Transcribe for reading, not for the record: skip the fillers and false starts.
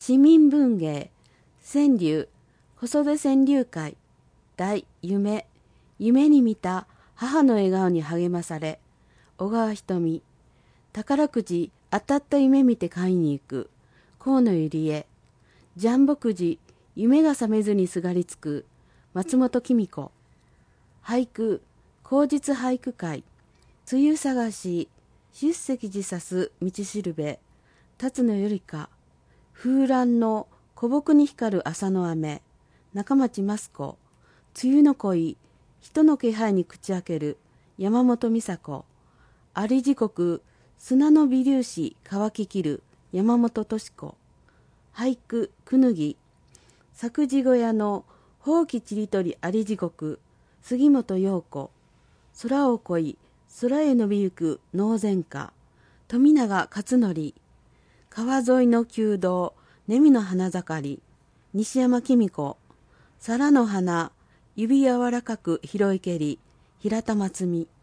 市民文芸、川柳、子育て川柳会、題、夢に見た母の笑顔に励まされ、小川瞳、宝くじ当たった夢見て買いに行く、河野ゆりえ、ジャンボくじ、夢が覚めずにすがりつく、松本紀子、俳句、口実俳句会、梅雨探し、出石寺さす道しるべ、辰野よりか、風蘭の古木に光る朝の雨、中町益子、梅雨の恋、人の気配に口開ける、山本美佐子、あり時刻、砂の微粒子乾ききる、山本敏子、俳句、くぬぎ、作事小屋のほうきちりとりあり時刻、杉本陽子、空を恋、空へ伸びゆく能前歌、富永勝則、川沿いの旧道、ネミの花盛り、西山紀美子、皿の花、指柔らかく拾いけり、平田真澄、